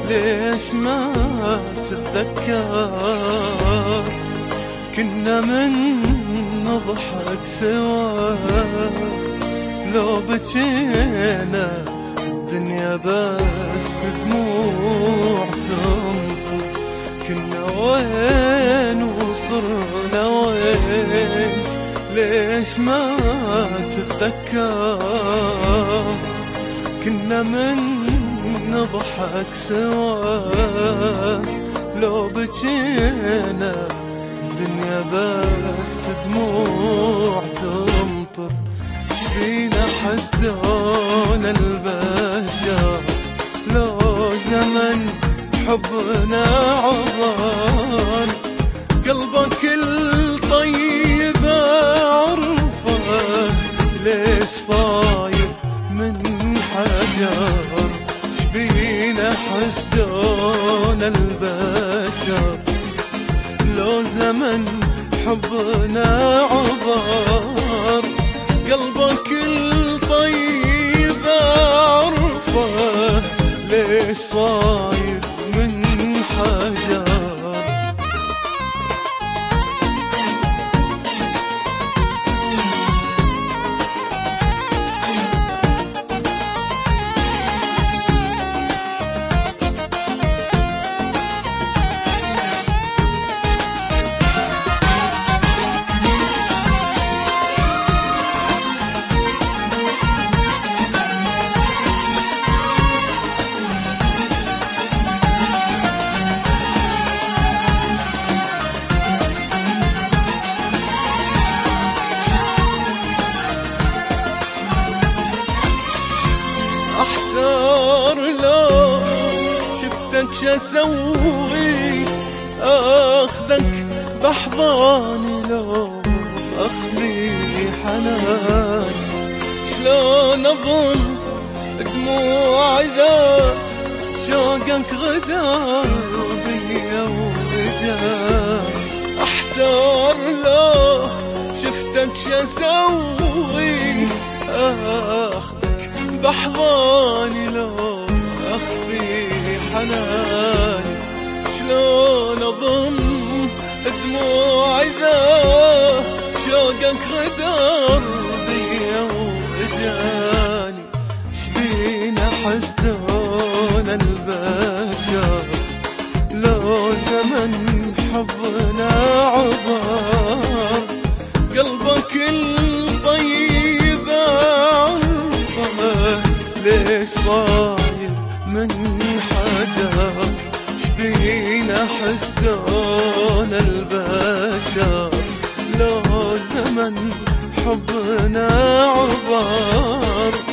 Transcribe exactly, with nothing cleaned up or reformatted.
ليش ما تتذكر كنا من نضحك سوا، لو بجينا الدنيا بس دموع تمطر، كنا وين وصرنا وين ليش ما تتذكر كنا من نضحك سوا، لو بجينا الدنيا بس دموع تمطر، شبينا حسدون البشر لو زمن حبنا عبر، قلبك الطيب عرفه ليش صاير من حجر، شبينا حسدون البشر لو زمن حبنا عبر، قلبك الطيب عرفه ليش صاير من حجر. احتار لو شفتك شسوي، اخذك بحضاني لو اخفي حنان، شلون اظن دموع اذا شوقك غدار بيا وبجان، احتار لو شفتك شسوي، اخذك بحضاني لو اخفي حناني، شلون اضم دموع اذا شوقك غدر بيا واجاني، شبينا حسدون البشر لو زمن حبنا عبر، قلبك الطيب ليش صاير من حجر، شبينا حسدون البشر لو زمن حبنا عبر،